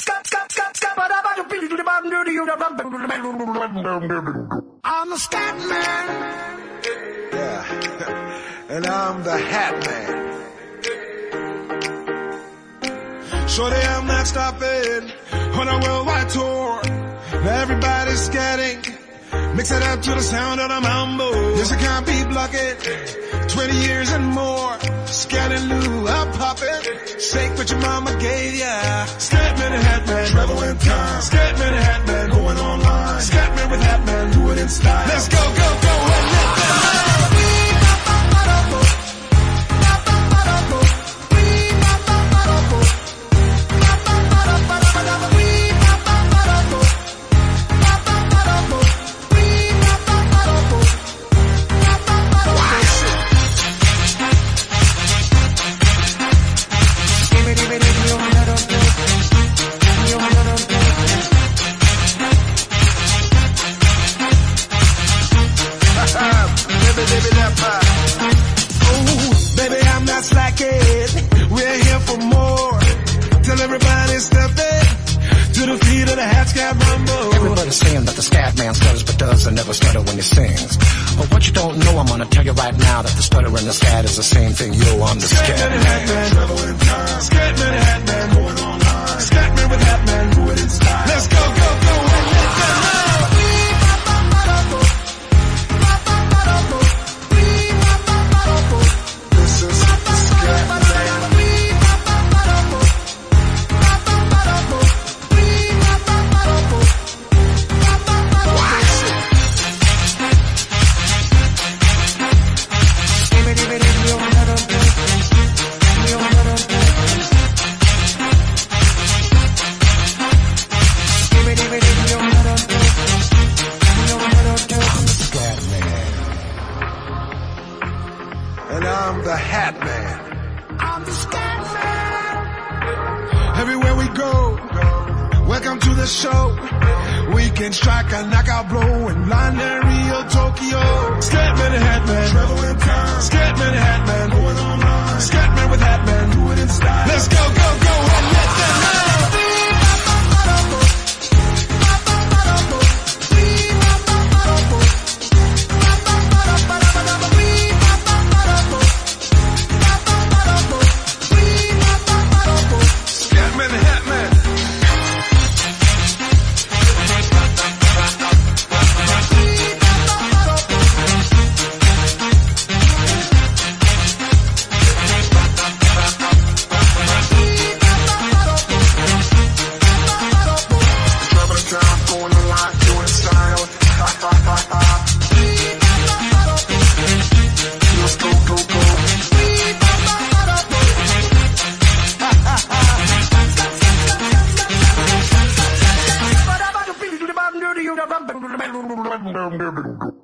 I'm the Scat Man. Yeah, and I'm the Hat Man. Shorty, I'm not stopping on a worldwide tour. Now everybody's scatting. Mix it up to the sound of the mambo. Yes, I can't be blocking. 20 years and more. Scatterloo, I'm popping. Shake what your mama gave ya. Scatman and Hatman, travel in time. Scatman and Hatman, going online. Scatman with Hatman, do it in style. Let's go, go, go, and let them know. We're here for more. Tell everybody step it to the feet of the Hat Scat Rumble. Everybody's saying that the Scat Man stutters but doesn't never stutter when he sings. But what you don't know, I'm gonna tell you right now that the stutter and the scat is the same thing. Yo, I'm the Scat Man. Traveling time. Scatman and Hatman, going online. Scatman with Hatman, do it in style. Let's go, go, go, and let them know. And I'm the Hat Man. I'm the Scat Man. Everywhere we go, welcome to the show. We can strike a knockout blow in London, Rio, Tokyo. Scatman and Hatman, travel in time. Scatman and Hatman, going online. Scatman with Hatman, do it in style. Let's go, go, go, and let them know. Go.